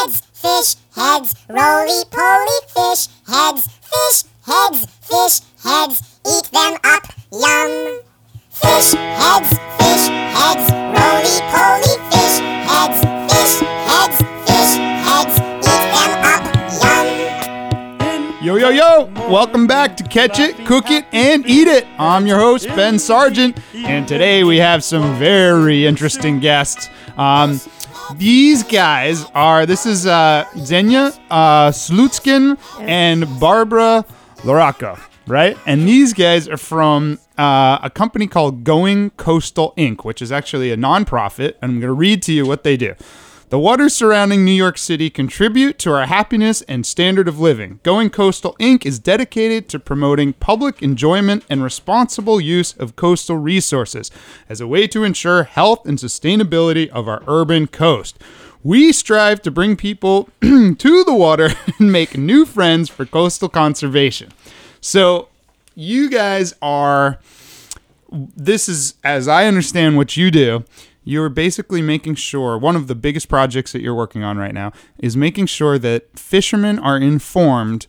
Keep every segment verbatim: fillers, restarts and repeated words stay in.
heads, fish heads, roly-poly fish heads, fish heads, fish heads, eat them up, yum. Fish heads, fish heads, roly-poly fish heads, fish heads, fish heads, eat them up, yum. Yo, yo, yo! Welcome back to Catch It, Cook It, and Eat It. I'm your host, Ben Sargent, and today we have some very interesting guests. Um, these guys are, this is uh, Xenia uh, Slutskin and Barbara Loraka, right? And these guys are from uh, a company called Going Coastal Incorporated, which is actually a nonprofit, and I'm going to read to you what they do. The waters surrounding New York City contribute to our happiness and standard of living. Going Coastal Incorporated is dedicated to promoting public enjoyment and responsible use of coastal resources as a way to ensure health and sustainability of our urban coast. We strive to bring people to the water and make new friends for coastal conservation. So you guys are, this is, as I understand what you do, you're basically making sure, one of the biggest projects that you're working on right now is making sure that fishermen are informed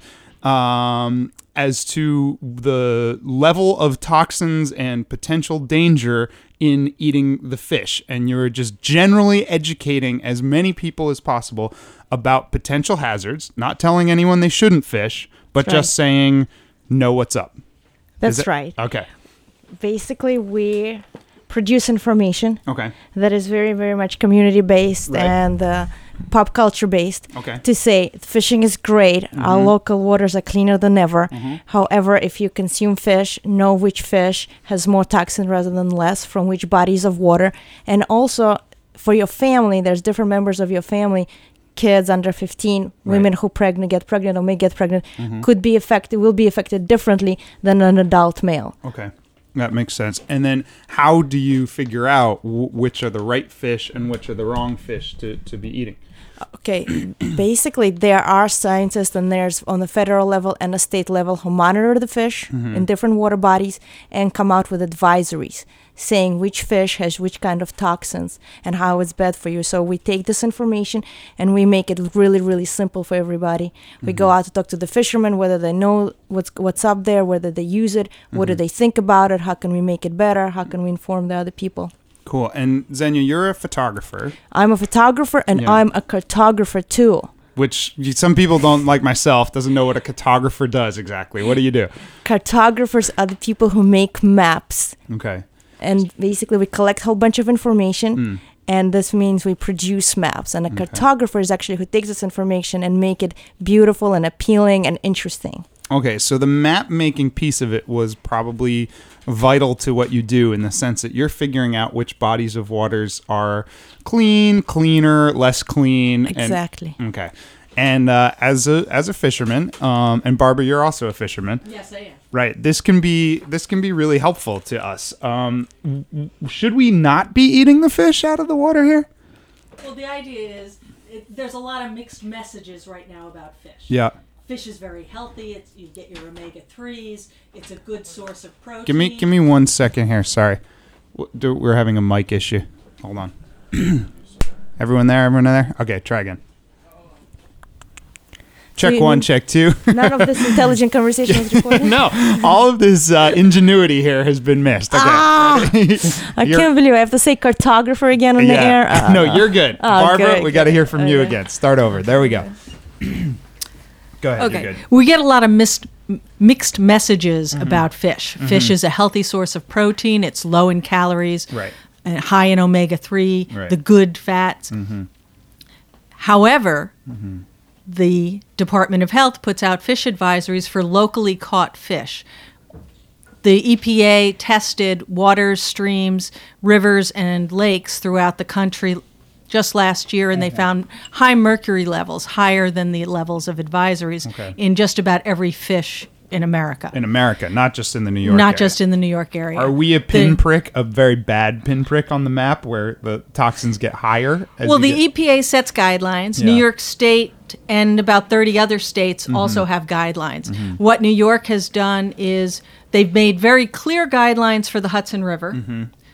um, as to the level of toxins and potential danger in eating the fish. And you're just generally educating as many people as possible about potential hazards, not telling anyone they shouldn't fish, but That's just right. saying, know what's up. That's Is it- right. Okay. Basically, we produce information Okay. that is very, very much community-based Right. and uh, pop culture-based. Okay. To say fishing is great, our local waters are cleaner than ever. However, if you consume fish, know which fish has more toxin rather than less from which bodies of water. And also, for your family, there's different members of your family. Kids under fifteen, women Right. who pregnant get pregnant or may get pregnant, could be affected, will be affected differently than an adult male. Okay. That makes sense. And then how do you figure out w- which are the right fish and which are the wrong fish to, to be eating? Okay, basically there are scientists and there's on the federal level and the state level who monitor the fish in different water bodies and come out with advisories saying which fish has which kind of toxins and how it's bad for you. So we take this information and we make it really, really simple for everybody. We go out to talk to the fishermen, whether they know what's what's up there, whether they use it, what do they think about it, how can we make it better, how can we inform the other people. Cool. And Xenia, you're a photographer, I'm a photographer and Yeah. I'm a cartographer too. which you- some people don't, like myself, doesn't know what a cartographer does exactly. What do you do? Cartographers are the people who make maps. Okay. And basically, we collect a whole bunch of information, and this means we produce maps. And a cartographer is actually who takes this information and make it beautiful and appealing and interesting. Okay, so the map making piece of it was probably vital to what you do in the sense that you're figuring out which bodies of waters are clean, cleaner, less clean. and- Exactly. okay. And uh, as a as a fisherman, um, and Barbara, you're also a fisherman. Yes, I am. Right. This can be this can be really helpful to us. Um, w- should we not be eating the fish out of the water here? Well, the idea is it, there's a lot of mixed messages right now about fish. Yeah. Fish is very healthy. It's, you get your omega threes. It's a good source of protein. Give me give me one second here. Sorry, W- do- we're having a mic issue. Hold on. Everyone there? Everyone there? Okay, try again. Check you one, mean- check two. None of this intelligent conversation was recorded? No, all of this uh, ingenuity here has been missed. Okay. Ah! I You're- can't believe I have to say cartographer again on the air. Uh, no, you're good. Oh, Barbara, good, we got to good. hear from you Okay. again. Start over. There we go. Go ahead. Okay. You're good. We get a lot of mixed mixed messages Mm-hmm. about fish. Fish is a healthy source of protein. It's low in calories. Right. And high in omega three, Right. the good fats. Mm-hmm. However, the Department of Health puts out fish advisories for locally caught fish. The E P A tested waters, streams, rivers, and lakes throughout the country just last year, and they found high mercury levels, higher than the levels of advisories Okay. in just about every fish in America. In America, not just in the New York Not area. just in the New York area. Are we a The- pinprick, a very bad pinprick on the map where the toxins get higher? as Well, you the get- E P A sets guidelines. New Yeah. York State and about thirty other states Mm-hmm. also have guidelines. What New York has done is they've made very clear guidelines for the Hudson River. Mm-hmm.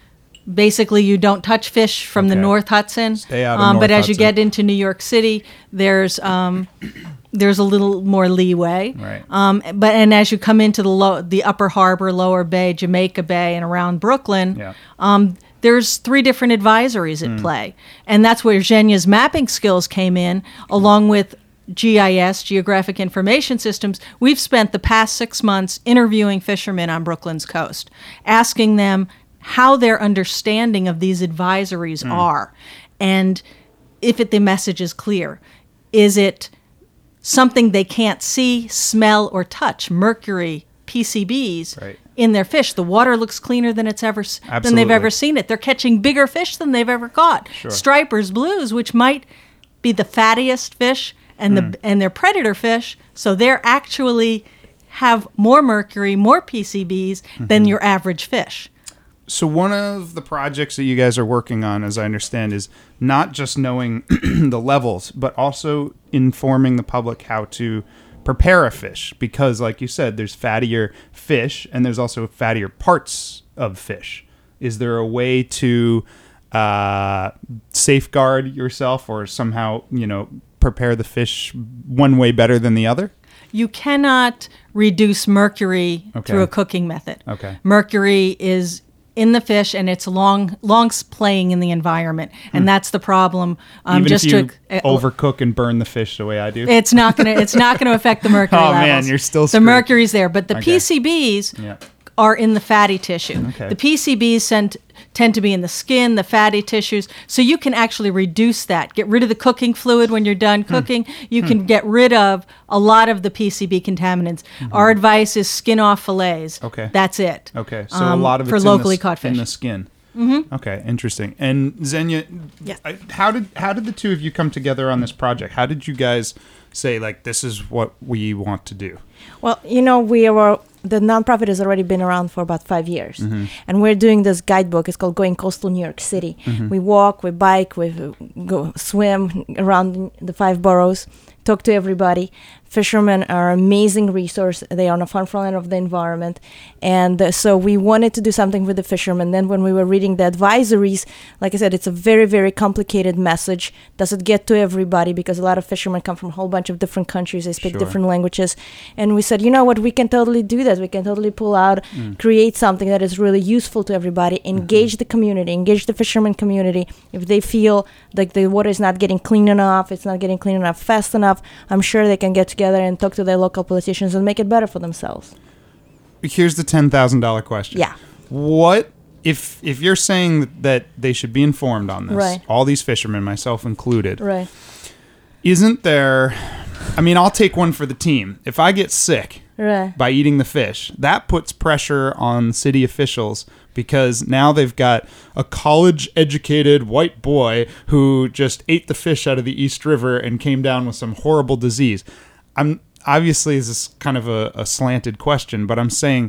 Basically, you don't touch fish from the Okay. North Hudson. Stay out of um, But North as you Hudson. get into New York City, there's um, there's a little more leeway. Right. Um, but and as you come into the low, the Upper Harbor, Lower Bay, Jamaica Bay, and around Brooklyn, Yeah. um, there's three different advisories at play, and that's where Zhenya's mapping skills came in, along with G I S, Geographic Information Systems. We've spent the past six months interviewing fishermen on Brooklyn's coast, asking them how their understanding of these advisories are, and if it, the message is clear. Is it something they can't see, smell, or touch? Mercury, P C Bs Right. in their fish. The water looks cleaner than it's ever s- than Absolutely. they've ever seen it. They're catching bigger fish than they've ever caught. Sure. Stripers, blues, which might be the fattiest fish and the and they're predator fish, so they're actually have more mercury, more P C Bs than your average fish. So one of the projects that you guys are working on, as I understand, is not just knowing the levels, but also informing the public how to prepare a fish. Because, like you said, there's fattier fish, and there's also fattier parts of fish. Is there a way to uh, safeguard yourself, or somehow, you know, prepare the fish one way better than the other? You cannot reduce mercury Okay. through a cooking method. Okay. Mercury is in the fish, and it's long, long playing in the environment, and that's the problem. Um, Even just if you to uh, overcook and burn the fish the way I do? it's not gonna, it's not gonna affect the mercury Oh, levels. man, you're still the screwed. mercury's there, but the Okay. P C Bs Yeah. are in the fatty tissue. Okay. The P C Bs send, tend to be in the skin, the fatty tissues, so you can actually reduce that. Get rid of the cooking fluid when you're done Hmm. cooking. You can get rid of a lot of the P C B contaminants. Our advice is skin off fillets. Mm-hmm. Okay. That's it. Okay, so Um, a lot of for it's locally in the, caught in fish. the skin. Mm-hmm. Okay, interesting. And Xenia, Yes. I- how did how did the two of you come together on this project? How did you guys say, like, this is what we want to do? Well, you know, we were the nonprofit has already been around for about five years, Mm-hmm. and we're doing this guidebook. It's called Going Coastal New York City. Mm-hmm. We walk, we bike, we uh, go swim around the five boroughs, talk to everybody. Fishermen are an amazing resource. They are on the front line of the environment, and uh, so we wanted to do something with the fishermen. Then, when we were reading the advisories, like I said, it's a very, very complicated message. Does it get to everybody? Because a lot of fishermen come from a whole bunch of different countries. They speak Sure. different languages, and we said, you know what, we can totally do that. We can totally pull out, create something that is really useful to everybody. Engage the community, engage the fisherman community. If they feel like the water is not getting clean enough, it's not getting clean enough fast enough, I'm sure they can get together and talk to their local politicians and make it better for themselves. Here's the ten thousand dollar question. Yeah. What if if you're saying that they should be informed on this? Right. All these fishermen, myself included. Right. Isn't there? I mean, I'll take one for the team. If I get sick Right. by eating the fish, that puts pressure on city officials, because now they've got a college-educated white boy who just ate the fish out of the East River and came down with some horrible disease. I'm obviously, this is kind of a, a slanted question, but I'm saying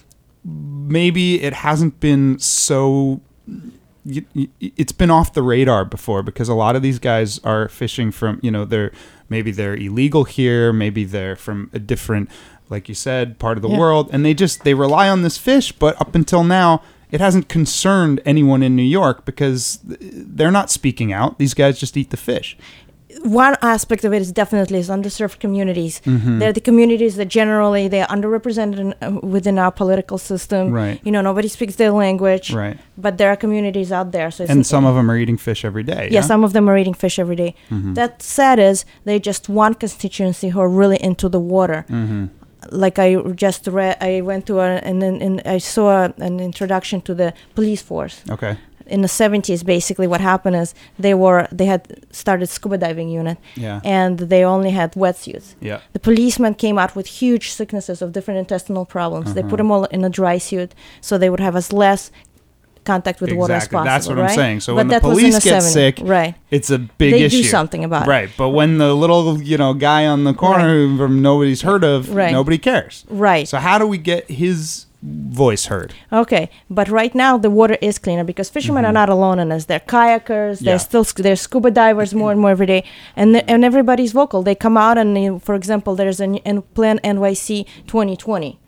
maybe it hasn't been so. y- y- It's been off the radar before, because a lot of these guys are fishing from, you know, they're maybe they're illegal here, maybe they're from a different, like you said, part of the Yeah. world, and they just they rely on this fish. But up until now, it hasn't concerned anyone in New York, because they're not speaking out. These guys just eat the fish. One aspect of it is definitely is underserved communities. Mm-hmm. They're the communities that generally they're underrepresented in, uh, within our political system. Right. You know, nobody speaks their language. Right. But there are communities out there. So it's And some of them are eating fish every day. yeah, yeah? some of them are eating fish every day. Mm-hmm. That said, is they just one constituency who are really into the water. Mm-hmm. Like I just read, I went to a and then and I saw a, an introduction to the police force. Okay. In the seventies, basically what happened is they were they had started scuba diving unit, Yeah. and they only had wetsuits. Yeah. The policemen came out with huge sicknesses of different intestinal problems. They Uh-huh. put them all in a dry suit so they would have as less contact with water as Exactly. possible. That's what I'm right? saying. So But when the that was in police the get seventies, sick, right? it's a big They issue. do something about it. Right. But when the little, you know, guy on the corner who from nobody's heard of, Right. nobody cares. Right. So how do we get his voice heard? Okay, but right now the water is cleaner because fishermen are not alone in this. They're kayakers. Yeah. They're still sc- they're scuba divers more and more every day, and the, and everybody's vocal. They come out and, you know, for example, there's a n- Plan N Y C twenty twenty.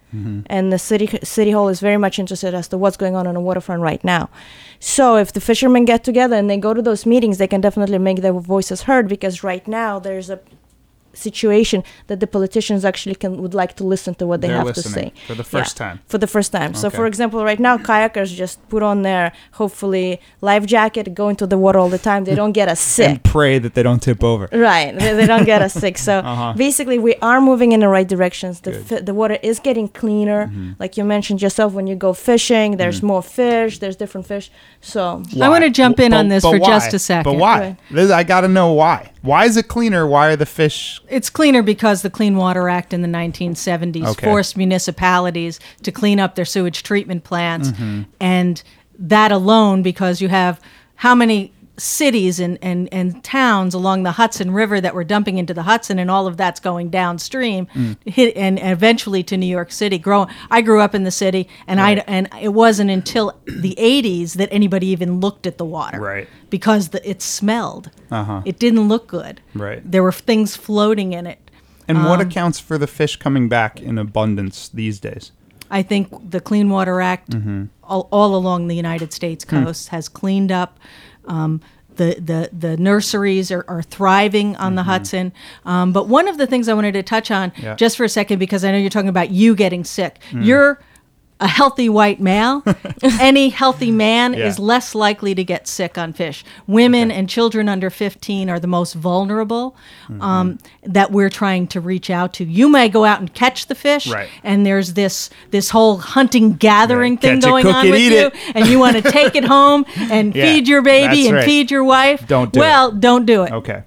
Mm-hmm. And the city city hall is very much interested as to what's going on on the waterfront right now. So if the fishermen get together and they go to those meetings, they can definitely make their voices heard, because right now there's a situation that the politicians actually can would like to listen to what they They're have listening to say for the first Yeah, time. for the first time. So Okay. for example, right now kayakers just put on their hopefully life jacket, go into the water all the time. They don't get us sick. And pray that they don't tip over. Right, they, they don't get us sick. So Uh-huh. basically, we are moving in the right directions. The Good. fi- the water is getting cleaner. Mm-hmm. Like you mentioned yourself, when you go fishing, there's more fish. There's different fish. So I want to jump in But- on this but for why? just a second. But why? Right. This- I got to know why. Why is it cleaner? Why are the fish? It's cleaner because the Clean Water Act in the nineteen seventies Okay. forced municipalities to clean up their sewage treatment plants. Mm-hmm. And that alone, because you have how many cities and, and, and towns along the Hudson River that were dumping into the Hudson, and all of that's going downstream, Mm. hit, and eventually to New York City. Grow, I grew up in the city, and Right. I and it wasn't until the eighties that anybody even looked at the water, Right. Because the, it smelled. Uh-huh. It didn't look good. Right. There were things floating in it. And what Um, accounts for the fish coming back in abundance these days? I think the Clean Water Act, Mm-hmm. all, all along the United States Hmm. coast, has cleaned up. Um, the, the, the nurseries are, are thriving on the Hudson. Um, but one of the things I wanted to touch on, Mm-hmm. Yeah. just for a second, because I know you're talking about you getting sick. Hmm. You're a healthy white male. Any healthy man Yeah. is less likely to get sick on fish. Women and children under fifteen are the most vulnerable Mm-hmm. um, that we're trying to reach out to. You may go out and catch the fish, Right. and there's this this whole hunting gathering Yeah, thing catch it, going cook on it, with eat you, it. and you want to take it home and Yeah, feed your baby that's and right. feed your wife. Don't do it. well, don't do it. Okay.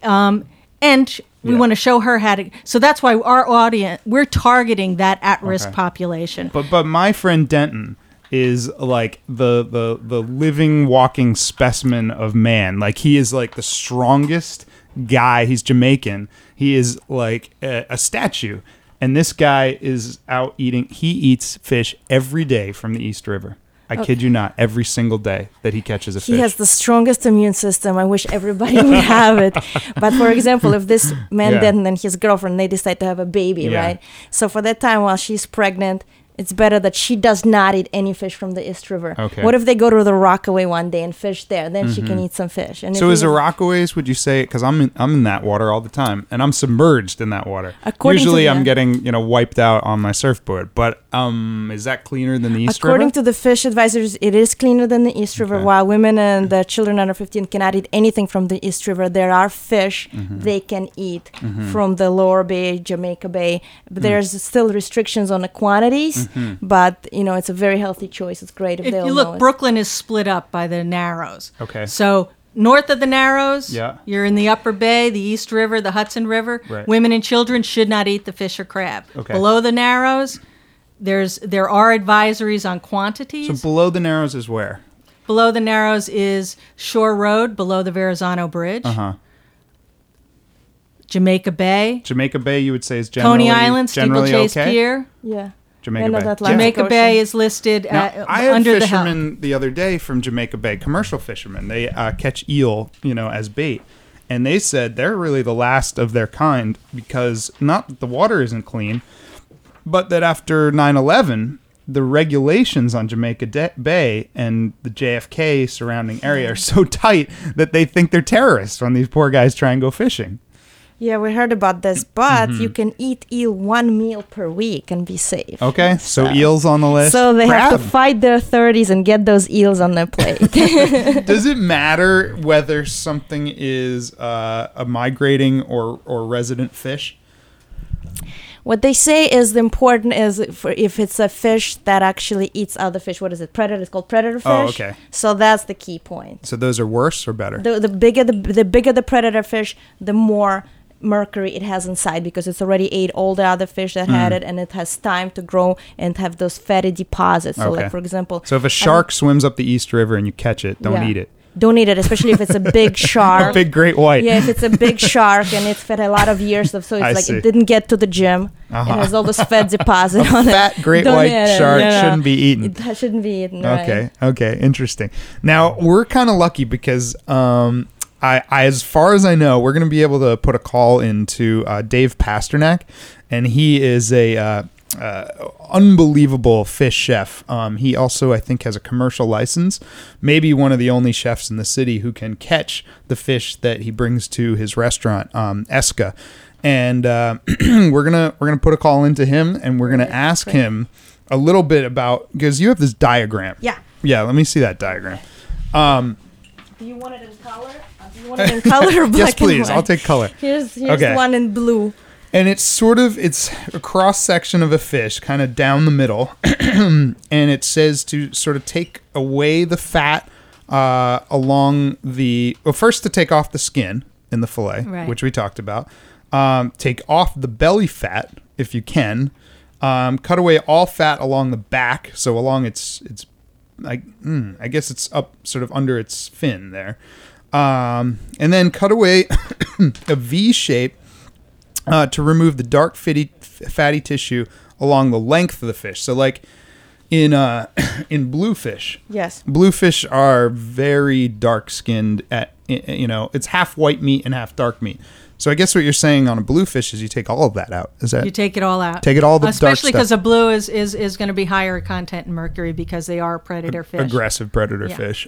And we Yeah. want to show her how to. So that's why our audience, we're targeting that at-risk Okay. population. But but my friend Denton is like the the the living walking specimen of man. Like he is like the strongest guy. He's Jamaican. He is like a, a statue. And this guy is out eating. He eats fish every day from the East River. I kid you not, every single day that he catches a he fish. has the strongest immune system. I wish everybody would have it. But for example, if this man Yeah. then and his girlfriend, they decide to have a baby, Yeah. right? So for that time while she's pregnant, it's better that she does not eat any fish from the East River. Okay. What if they go to the Rockaway one day and fish there? Then she can eat some fish. And So if is you- the Rockaways, would you say, because I'm in, I'm in that water all the time, and I'm submerged in that water. According to Usually the- I'm getting, you know, wiped out on my surfboard. But um, is that cleaner than the East According River? to the fish advisors, it is cleaner than the East River. Okay. While women and the children under fifteen cannot eat anything from the East River, there are fish Mm-hmm. they can eat from the Lower Bay, Jamaica Bay. But there's still restrictions on the quantities, Mm-hmm. but you know it's a very healthy choice. It's great if, If they'll you know look, it. Brooklyn is split up by the Narrows. Okay. So north of the Narrows, Yeah. you're in the Upper Bay, the East River, the Hudson River. Right. Women and children should not eat the fish or crab. Okay. Below the Narrows, there's there are advisories on quantities. So below the Narrows is where? Below the Narrows is Shore Road, below the Verrazano Bridge. Uh-huh. Jamaica Bay, Jamaica Bay, you would say, is generally, Coney Island, generally Steeplechase okay? Pier. yeah. Jamaica End of Bay. the Atlantic Jamaica Ocean. Bay is listed Now, uh, I had under the helm. fishermen the other day from Jamaica Bay, commercial fishermen. They uh, catch eel, you know, as bait. And they said they're really the last of their kind because not that the water isn't clean, but that after nine eleven, the regulations on Jamaica De- Bay and the J F K surrounding area are so tight that they think they're terrorists when these poor guys try and go fishing. Yeah, we heard about this, but Mm-hmm. you can eat eel one meal per week and be safe. Okay, so eels on the list. So they have Crab. to fight their thirties and get those eels on their plate. Does it matter whether something is uh, a migrating or, or resident fish? What they say is the important is for if it's a fish that actually eats other fish. What is it? Predator. It's called predator fish. Oh, okay. So that's the key point. So those are worse or better? The the bigger the the bigger the predator fish, the more mercury it has inside because it's already ate all the other fish that had Mm. it, and it has time to grow and have those fatty deposits. So, Okay. like for example, So if a shark swims up the East River and you catch it, don't Yeah. eat it. don't eat it, especially if it's a big shark. A big great white. Yeah, if it's a big shark and it's fed a lot of years of, so it's I like see. it didn't get to the gym. Uh-huh. It has all this fat deposit on it. Fat great Don't white eat it, shark no, no. shouldn't be eaten. It ha- shouldn't be eaten. Right? Okay. Okay. Interesting. Now we're kind of lucky because, um, I, I, as far as I know, we're going to be able to put a call into uh, Dave Pasternak, and he is a uh, uh, unbelievable fish chef. Um, he also, I think, has a commercial license. Maybe one of the only chefs in the city who can catch the fish that he brings to his restaurant, um, Esca. And uh, we're gonna we're gonna put a call into him, and we're gonna ask him a little bit about, because you have this diagram. Yeah. Yeah. Let me see that diagram. Um, Do you want it in color? Uh, Do you want it in color or black yes, please. and white? I'll take color. Here's here's Okay. the one in blue. And it's sort of, it's a cross section of a fish, kind of down the middle, and it says to sort of take away the fat uh, along the, well, first to take off the skin in the fillet, Right. which we talked about. Um, take off the belly fat if you can. Um, cut away all fat along the back, so along its its, I, mm, I guess it's up sort of under its fin there, um, and then cut away a V shape. Uh, to remove the dark fatty, fatty tissue along the length of the fish. So like in uh, in bluefish, Yes. bluefish are very dark skinned. At you know, it's half white meat and half dark meat. So I guess what you're saying on a bluefish is you take all of that out. Is that You take it all out. Take it all the dark Especially because stuff. a blue is, is, is going to be higher content in mercury because they are predator fish. aggressive predator Yeah. fish?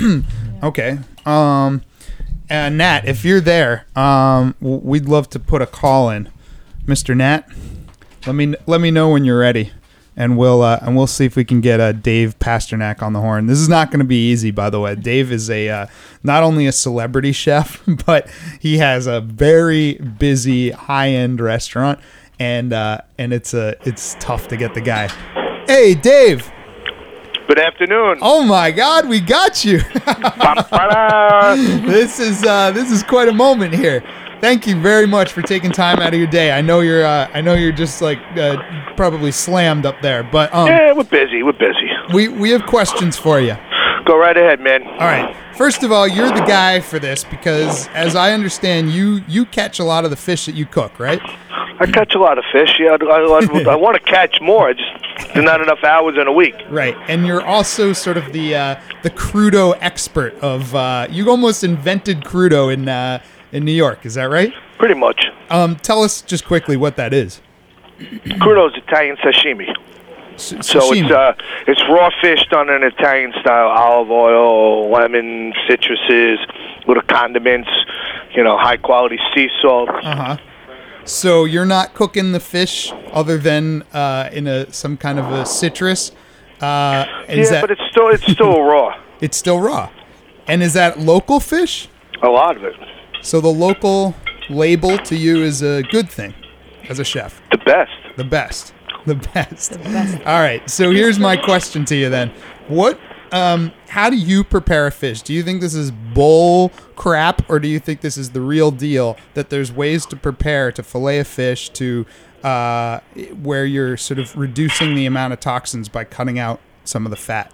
Okay. Um, and Nat, if you're there, um, w- we'd love to put a call in, Mister Nat. Let me let me know when you're ready, and we'll uh, and we'll see if we can get uh, Dave Pasternak on the horn. This is not going to be easy, by the way. Dave is a uh, not only a celebrity chef, but he has a very busy high end restaurant, and uh, and it's a it's tough to get the guy. Hey, Dave. Good afternoon. Oh my God, we got you! Ba-ba-da. This is uh, this is quite a moment here. Thank you very much for taking time out of your day. I know you're uh, I know you're just like uh, probably slammed up there, but um, Yeah, we're busy. We're busy. we we have questions for you. Go right ahead, man. All right. First of all, you're the guy for this because, as I understand, you you catch a lot of the fish that you cook, right? I catch a lot of fish. Yeah, I, I, I want to catch more. I just there's not enough hours in a week. Right, and you're also sort of the uh, the crudo expert of. Uh, you almost invented crudo in uh, in New York. Is that right? Pretty much. Um, tell us just quickly what that is. Crudo's Italian sashimi. S- So sashimi. it's uh, it's raw fish done in Italian style, olive oil, lemon, citruses, little condiments, you know, high quality sea salt. Uh-huh. So you're not cooking the fish other than uh, in a some kind of a citrus. Uh, is yeah, that but it's still it's still raw. it's still raw? And is that local fish? A lot of it. So the local label to you is a good thing as a chef. The best. The best. The best. The best. All right. So here's my question to you then. What um how do you prepare a fish? Do you think this is bull crap, or do you think this is the real deal, that there's ways to prepare to fillet a fish to uh where you're sort of reducing the amount of toxins by cutting out some of the fat?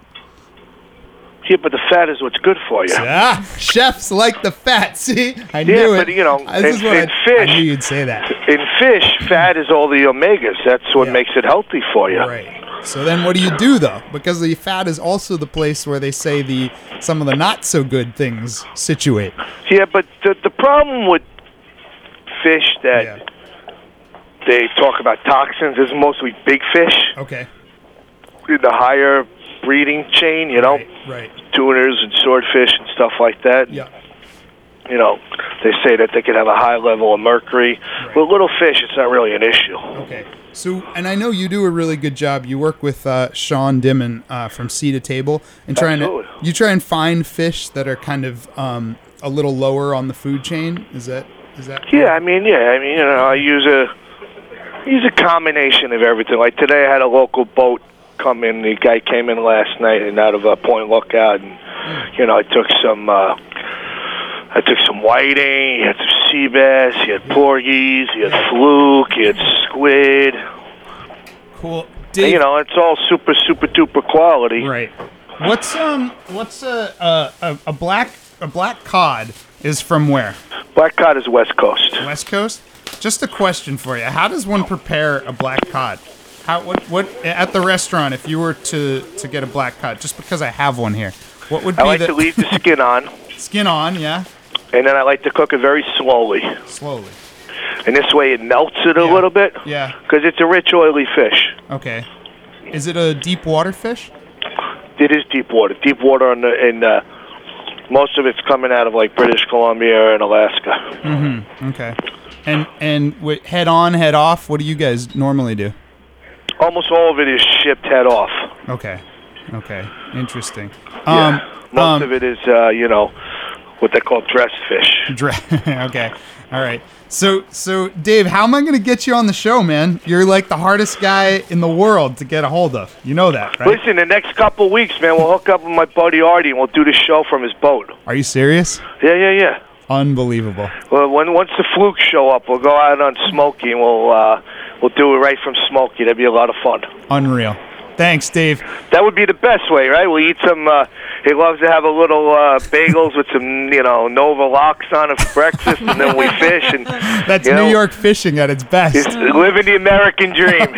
Yeah, but the fat is what's good for you. Ah, chefs like the fat. See? I Yeah, knew but, it. you know, This is in- what in I, fish- I knew you'd say that. In fish, fat is all the omegas. That's what Yeah. makes it healthy for you. Right. So then what do you do though? Because the fat is also the place where they say the some of the not so good things situate. Yeah, but the the problem with fish that Yeah. they talk about toxins is mostly big fish Okay. in the higher breeding chain, you know, Right. Right. tuners and swordfish and stuff like that. Yeah. You know, they say that they could have a high level of mercury. Right. With little fish, it's not really an issue. Okay. So, and I know you do a really good job. You work with uh, Sean Dimon uh, from Sea to Table, and trying Absolutely. to you try and find fish that are kind of um, a little lower on the food chain. Is that is that? Yeah, I mean, yeah, I mean, you know, I use a use a combination of everything. Like today, I had a local boat come in. The guy came in last night and out of uh, Point Lookout, and you know, I took some. Uh, I took some whiting, he had some sea bass, he had porgies, he had fluke, he had squid. Cool. And, Dave, you know, it's all super, super duper quality. Right. What's um what's a a, a a black a black cod is from where? Black cod is West Coast. West Coast? Just a question for you. How does one prepare a black cod? How what what at the restaurant if you were to to get a black cod? Just because I have one here. What would be I like the to leave the skin on, skin on, yeah? and then I like to cook it very slowly. Slowly. and this way it melts it a Yeah. little bit. Yeah. Because it's a rich, oily fish. Okay. Is it a deep water fish? It is deep water. Deep water in the in uh, most of it's coming out of like British Columbia and Alaska. Mm-hmm. Okay. And and w- head on, head off. What do you guys normally do? Almost all of it is shipped head off. Okay. Okay. Interesting. Yeah. Um, Most um, of it is, uh, you know, what they call dressed fish. Dra- okay. All right. So, so Dave, how am I going to get you on the show, man? You're like the hardest guy in the world to get a hold of. You know that, right? Listen, the next couple weeks, man, we'll hook up with my buddy Artie and we'll do the show from his boat. Are you serious? Yeah, yeah, yeah. Unbelievable. Well, when once the flukes show up, we'll go out on Smokey and we'll uh, we'll do it right from Smokey. That'd be a lot of fun. Unreal. Thanks, Dave. That would be the best way, right? We'll eat some. Uh, he loves to have a little uh, bagels with some, you know, Nova Lox on it for breakfast, and then we fish. And That's you New know, York fishing at its best. it's living the American dream.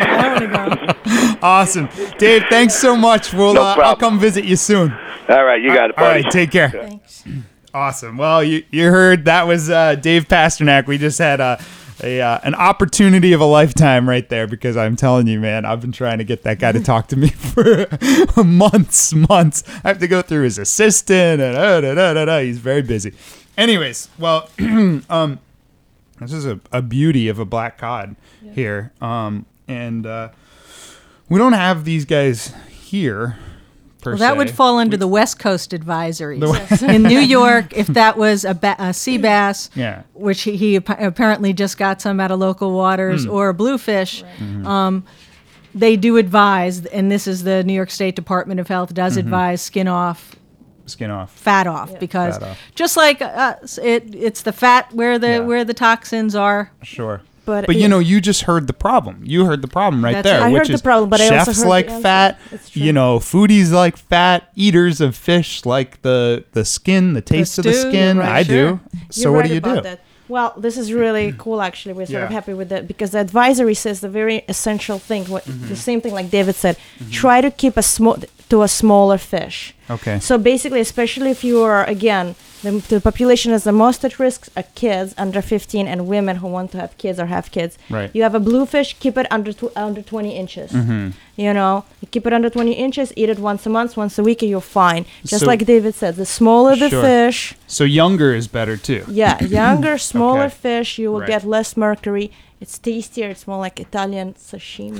Awesome. Dave, thanks so much. We'll No uh, I'll problem. come visit you soon. All right, you got it, All buddy. right, take care. Thanks. Awesome. Well, you you heard that was uh, Dave Pasternak. We just had a, a uh, an opportunity of a lifetime right there, because I'm telling you, man, I've been trying to get that guy to talk to me for months, months. I have to go through his assistant, and uh, da, da, da, da. He's very busy. Anyways, well, um, this is a, a beauty of a black cod here, um, and uh, we don't have these guys here. Per Well, that se. would fall under the West Coast advisories. In New York, if that was a, ba- a sea bass, Yeah. which he, he ap- apparently just got some out of local waters, Hmm. or a bluefish, um, they do advise, and this is the New York State Department of Health does advise skin off, Skin off. fat off, because Fat off. just like us, it it's the fat where the Yeah. where the toxins are. Sure. But But it- you know, you just heard the problem. You heard the problem right That's there, it. I which heard the is problem, but I also chefs heard the like answer. fat. It's true. You know, foodies like fat. Eaters of fish like the the skin, the taste of the stew, skin. right, I sure. do. So You're what right do you about do? that. Well, this is really cool. Actually, we're sort of Yeah. happy with that, because the advisory says the very essential thing. What Mm-hmm. the same thing like David said. Try to keep a small to a smaller fish. Okay. So basically, especially if you are, again, the, the population is the most at risk are kids under fifteen and women who want to have kids or have kids. Right. You have a bluefish, keep it under tw- under twenty inches. Mm-hmm. You know, you keep it under twenty inches, eat it once a month, once a week, and you're fine. Just So- like David said, the smaller the Sure. fish, So younger is better too. yeah, younger, smaller Okay. fish, you will Right. get less mercury. It's tastier. It's more like Italian sashimi.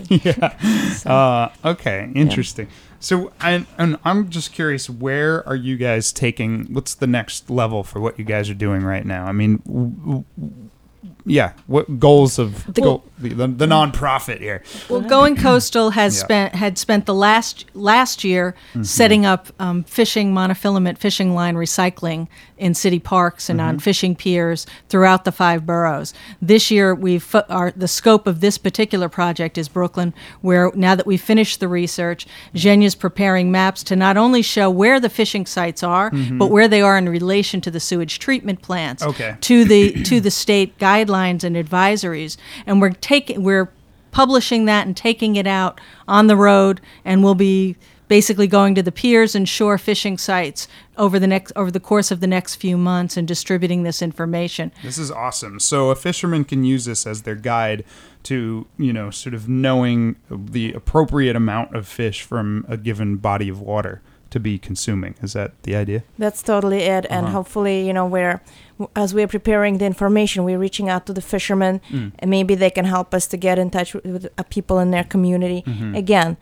Uh, okay, interesting. So, I, and I'm just curious, where are you guys taking? What's the next level for what you guys are doing right now? I mean, w- w- yeah, what goals of The- go, the, the, the nonprofit here? Well, Going Coastal has Yeah. spent had spent the last last year Mm-hmm. setting up um, fishing monofilament fishing line recycling in city parks and Mm-hmm. on fishing piers throughout the five boroughs. This year, we've fo- our the scope of this particular project is Brooklyn, where now that we've finished the research, Zhenya's preparing maps to not only show where the fishing sites are, but where they are in relation to the sewage treatment plants, Okay. to the to the state guidelines and advisories, and we're taking we're publishing that and taking it out on the road, and we'll be basically going to the piers and shore fishing sites over the next over the course of the next few months and distributing this information. This is awesome. So a fisherman can use this as their guide to, you know, sort of knowing the appropriate amount of fish from a given body of water to be consuming. Is that the idea? That's totally it. And Uh-huh. hopefully, you know, we're as we're preparing the information, we're reaching out to the fishermen, Mm. and maybe they can help us to get in touch with, with uh, people in their community. Mm-hmm. Again,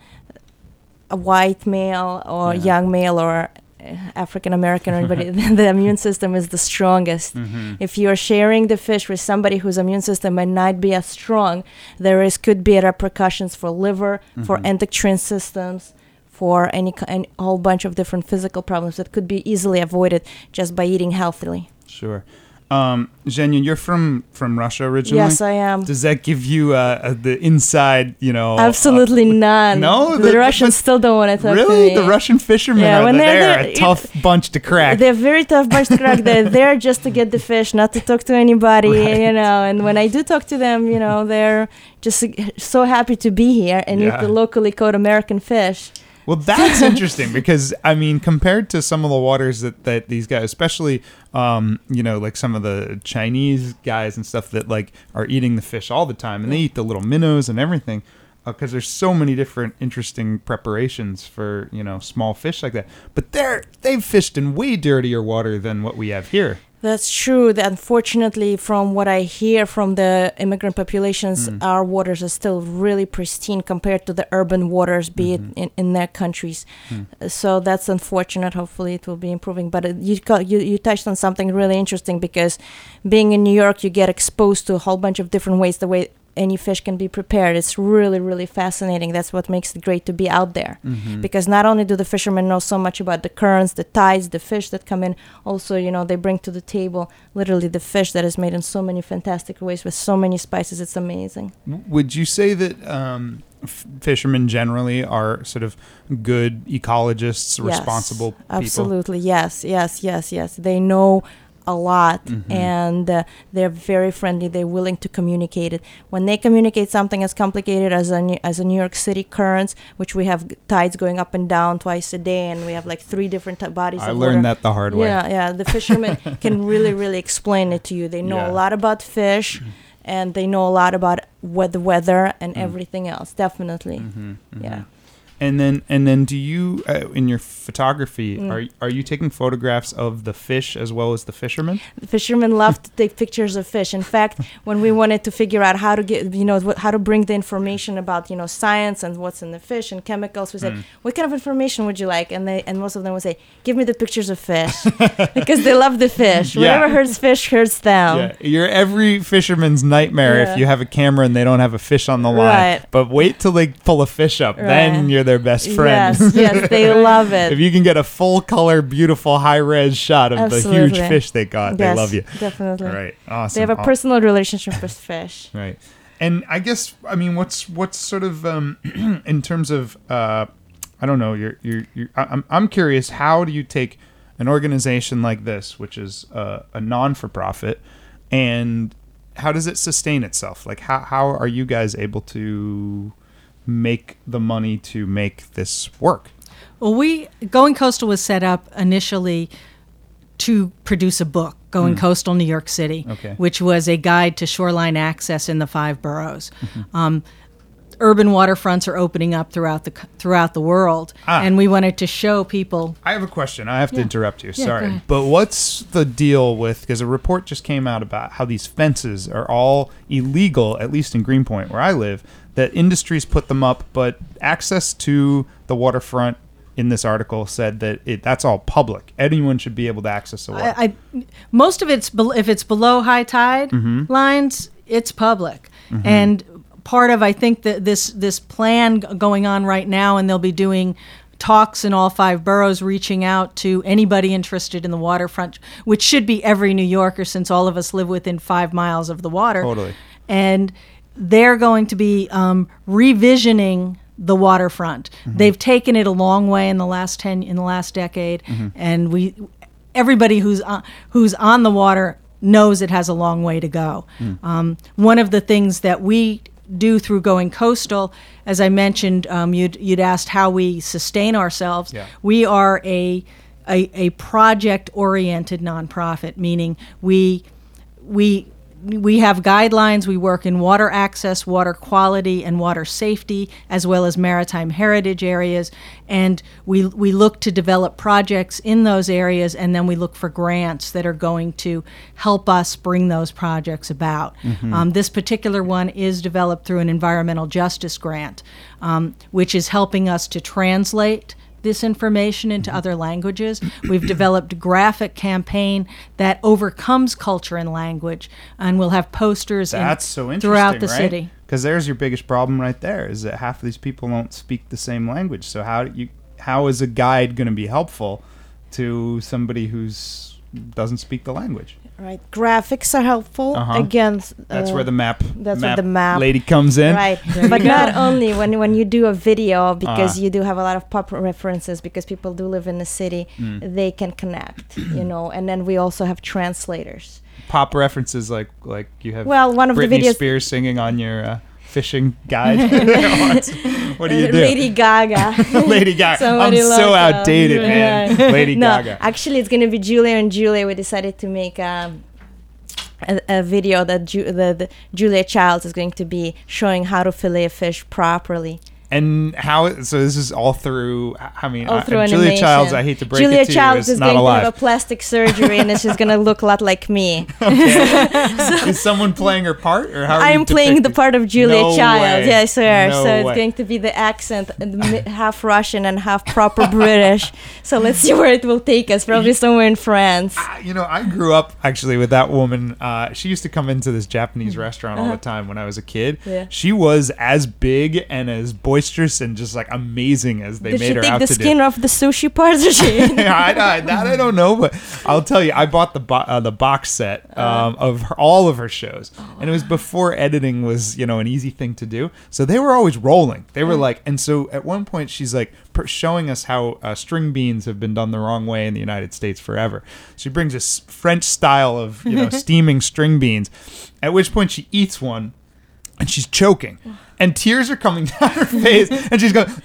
a white male or Yeah. young male or African American or anybody, the immune system is the strongest. Mm-hmm. If you're sharing the fish with somebody whose immune system might not be as strong, there is could be repercussions for liver, for Mm-hmm. endocrine systems, for any, ki- any whole bunch of different physical problems that could be easily avoided just by eating healthily. Sure. Um, Zhenya, you're from, from Russia originally? Yes, I am. Does that give you uh, uh, the inside, you know? Absolutely none. no? the, The- Russians but- still don't want to talk Really? to me. The Russian fishermen Yeah, are when the, they're they're there, a tough bunch to crack. They're very tough bunch to crack. They're there just to get the fish, not to talk to anybody, Right. you know. And when I do talk to them, you know, they're just so happy to be here and Yeah. eat the locally caught American fish. Well, that's interesting because, I mean, compared to some of the waters that, that these guys, especially, um, you know, like some of the Chinese guys and stuff that, like, are eating the fish all the time, and they eat the little minnows and everything, because uh, there's so many different interesting preparations for, you know, small fish like that. But they're, they've fished in way dirtier water than what we have here. That's true. That unfortunately, from what I hear from the immigrant populations, mm. our waters are still really pristine compared to the urban waters, be mm-hmm. it in, in their countries. Mm. So that's unfortunate. Hopefully, it will be improving. But it, you, got, you you touched on something really interesting, because being in New York, you get exposed to a whole bunch of different ways the way any fish can be prepared. It's really, really fascinating. That's what makes it great to be out there. Mm-hmm. Because not only do the fishermen know so much about the currents, the tides, the fish that come in, also, you know, they bring to the table literally the fish that is made in so many fantastic ways with so many spices. It's amazing. Would you say that um, f- fishermen generally are sort of good ecologists, yes, responsible people? Absolutely. Yes, yes, yes, yes. They know a lot, mm-hmm. and uh, they're very friendly. They're willing to communicate it. When they communicate something as complicated as a as a New York City currents, which we have g- tides going up and down twice a day, and we have like three different t- bodies I of learned water. that the hard way. Yeah, yeah. The fishermen can really, really explain it to you. They know Yeah. a lot about fish, and they know a lot about we- the weather and mm. everything else. Definitely, mm-hmm, mm-hmm. yeah. And then, and then, do you uh, in your photography Mm. are are you taking photographs of the fish as well as the fishermen? The fishermen love to take pictures of fish. In fact, when we wanted to figure out how to get, you know, wh- how to bring the information about, you know, science and what's in the fish and chemicals, we said, Mm. what kind of information would you like? And they, and most of them would say, give me the pictures of fish, because they love the fish. Yeah. Whatever hurts fish hurts them. Yeah, you're every fisherman's nightmare Yeah. if you have a camera and they don't have a fish on the line. Right. But wait till they pull a fish up, Right. then you're their best friend. Yes, yes, they love it. If you can get a full color, beautiful, high res shot of Absolutely. the huge fish they got, they Yes, love you. definitely. Right, awesome. They have a Aw- personal relationship with fish. Right. And I guess, I mean, what's what's sort of um, in terms of, uh, I don't know, you're, you're, you're, I'm, I'm curious, how do you take an organization like this, which is uh, a non-for-profit, and how does it sustain itself? Like, how, how are you guys able to make the money to make this work? Well, we Going Coastal was set up initially to produce a book, Going Mm. Coastal New York City, Okay. which was a guide to shoreline access in the five boroughs. Mm-hmm. Um, urban waterfronts are opening up throughout the c- throughout the world, Ah. and we wanted to show people. I have a question. I have to Yeah. interrupt you. Yeah, go Sorry. ahead. But what's the deal with, because a report just came out about how these fences are all illegal, at least in Greenpoint, where I live, that industries put them up, but access to the waterfront in this article said that it, that's all public. Anyone should be able to access the water. I, I most of it's bel if it's below high tide Mm-hmm. lines, it's public, and part of I think that this this plan g- going on right now, and they'll be doing talks in all five boroughs, reaching out to anybody interested in the waterfront, which should be every New Yorker, since all of us live within five miles of the water. Totally. And they're going to be um, revisioning the waterfront. Mm-hmm. They've taken it a long way in the last ten in the last decade, Mm-hmm. and we everybody who's on, who's on the water knows it has a long way to go. Mm. Um, one of the things that we do through Going Coastal, as I mentioned, um, you'd you'd asked how we sustain ourselves. Yeah. We are a a, a project-oriented nonprofit, meaning we we we have guidelines. We work in water access, water quality, and water safety, as well as maritime heritage areas. And we we look to develop projects in those areas, and then we look for grants that are going to help us bring those projects about. Um, this particular one is developed through an environmental justice grant, um, which is helping us to translate this information into other languages. We've developed a graphic campaign that overcomes culture and language, and we'll have posters in- That's so interesting, throughout the right? city. Because there's your biggest problem right there, is that half of these people don't speak the same language. So how do you how is a guide going to be helpful to somebody who's doesn't speak the language? Right. Graphics are helpful. Uh-huh. Again, That's uh, where the map that's map where the map- lady comes in. Right, There but you not go. only when when you do a video, because Ah. you do have a lot of pop references, because people do live in the city, Mm. they can connect, you know. And then we also have translators. Pop references like like you have Well, one of the Britney videos- Spears singing on your uh, fishing guide. what's What do you do? Lady Gaga. Lady Gaga. Somebody I'm so look up. outdated, man. Yeah. Lady no, Gaga. actually, it's gonna be Julia and Julia. We decided to make um, a, a video that Ju- the, the Julia Childs is going to be showing how to fillet a fish properly. And how? So this is all through. I mean, All uh, through Julia animation. Childs. I hate to break Julia it to Childs you, is is not going alive. to have a plastic surgery, and she's going to look a lot like me. Is someone playing her part, or how? Are I you am playing the depicting- part of Julia No Childs. way. Yes, sir. No so it's way. going to be the accent, uh, the mi- half Russian and half proper British. So let's see where it will take us. Probably somewhere in France. Ah, You know, I grew up actually with that woman. Uh, she used to come into this Japanese restaurant all the time when I was a kid. Uh-huh. Yeah. She was as big and as boisterous and just like amazing as they Did made she her take out the to skin do. off the sushi part? Or she? I, I, that I don't know, but I'll tell you, I bought the bo- uh, the box set Uh-huh. um, of her, all of her shows, and it was before editing was you know an easy thing to do. So they were always rolling. They Uh-huh. were like, and so at one point she's like per- showing us how uh, string beans have been done the wrong way in the United States forever. She brings us French style of you know steaming string beans. At which point she eats one, and she's choking. And tears are coming down her face, and she's going,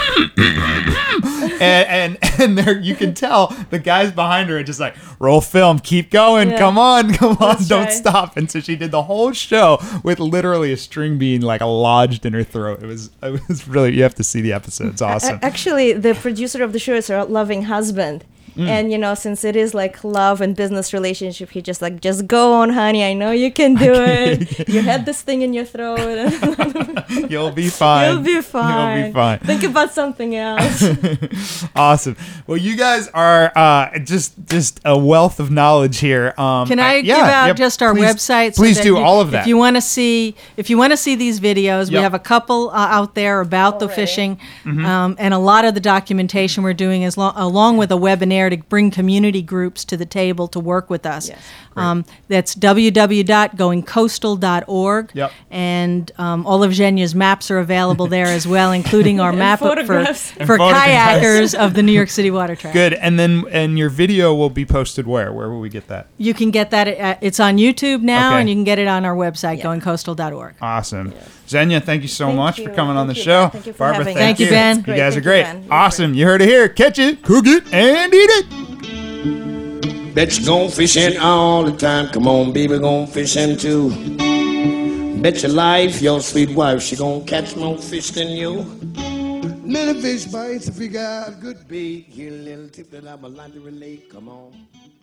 and and and there you can tell the guys behind her are just like, roll film, keep going, Yeah. come on, come on, That's don't right. stop. And so she did the whole show with literally a string bean like lodged in her throat. It was it was really, you have to see the episode. It's awesome. A- Actually, the producer of the show is her loving husband. Mm. And, you know, since it is like love and business relationship, he just like, just go on, honey. I know you can do it. You had this thing in your throat. You'll be fine. You'll be fine. You'll be fine. Think about something else. Awesome. Well, you guys are uh, just just a wealth of knowledge here. Um, Can I, yeah, give out yeah, just our please- website? so Please that do you- all of that. If you want to see, if you want to see these videos, we Yep. have a couple uh, out there about the Already. fishing, Mm-hmm. um, and a lot of the documentation we're doing is lo- along with a webinar to bring community groups to the table to work with us. Yes. Um, that's w w w dot going coastal dot org, Yep. and um, all of Zhenya's maps are available there as well, including our map for photographs. for photographs. kayakers of the New York City Water Track. Good. And then and your video will be posted where? Where will we get that? You can get that. At, it's on YouTube now, Okay. and you can get it on our website, Yeah. going coastal dot org. Awesome. Xenia, thank you so Thank much you. for coming on the Thank you, show. Ben. Thank you for Barbara, having thank us. Thank you, you. Ben. You Great. guys are Thank you, great. Ben. You're Awesome. You heard it here. Catch it, cook it, and eat it. Bet you gone fishing all the time. Come on, baby, gone fishing too. Bet your life, your sweet wife, she gonna catch more fish than you. Little fish bites if you got a good bait. Here a little tip that I would like to relate. Come on.